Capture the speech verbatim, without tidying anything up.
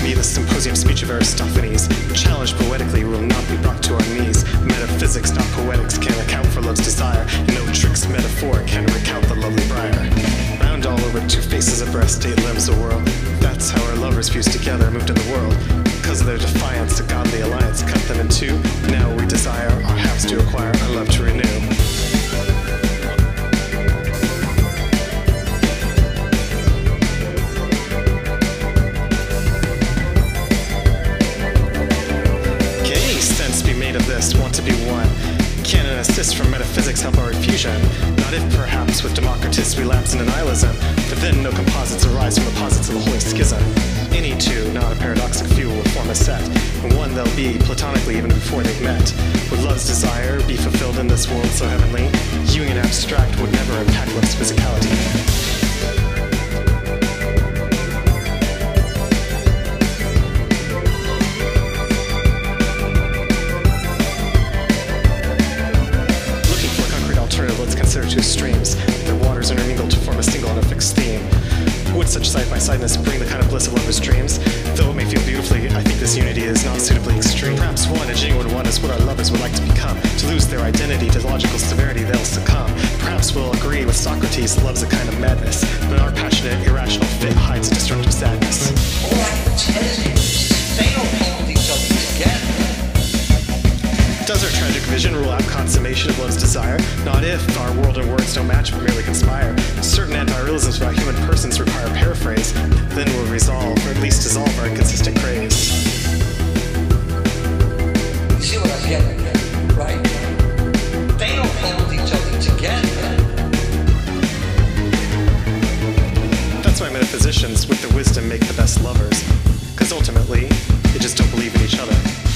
me the symposium speech of Aristophanes. Challenged poetically, we will not be brought to our knees. Metaphysics, not poetics, can account for love's desire. No tricks metaphor can recount the lovely briar. Round all over, two faces abreast, eight limbs a whirl. That's how our lovers fused together, moved in the world. Because of their defiance, a godly alliance cut them in two. Now we desire our halves to acquire, our love to renew. Of this, want to be one. Can an assist from metaphysics help our refusion? Not if perhaps with Democritus we lapse into nihilism, for then no composites arise from the posits of the holy schism. Any two, not a paradoxic few, will form a set, and one they'll be platonically even before they've met. Would love's desire be fulfilled in this world so heavenly? Union abstract would never impact love's physicality. Let's consider two streams, their waters intermingle to form a single and a fixed theme. Would such side-by-sideness bring the kind of bliss of lovers' dreams? Though it may feel beautifully, I think this unity is not suitably extreme. Perhaps one, a genuine one, is what our lovers would like to become. To lose their identity to logical severity, they'll succumb. Perhaps we'll agree with Socrates, love's a kind of madness, but our passionate, irrational fit hides destructive sadness. All I can tell you is they don't hold each other together. Does our tragic vision rule out consummation of love's desire? Not if our world and words don't match but merely conspire. Certain anti-realisms about human persons require paraphrase. Then we'll resolve, or at least dissolve our inconsistent craze. You see what I was getting at, right? They don't hold each other together. That's why metaphysicians, with their wisdom, make the best lovers. Because ultimately, they just don't believe in each other.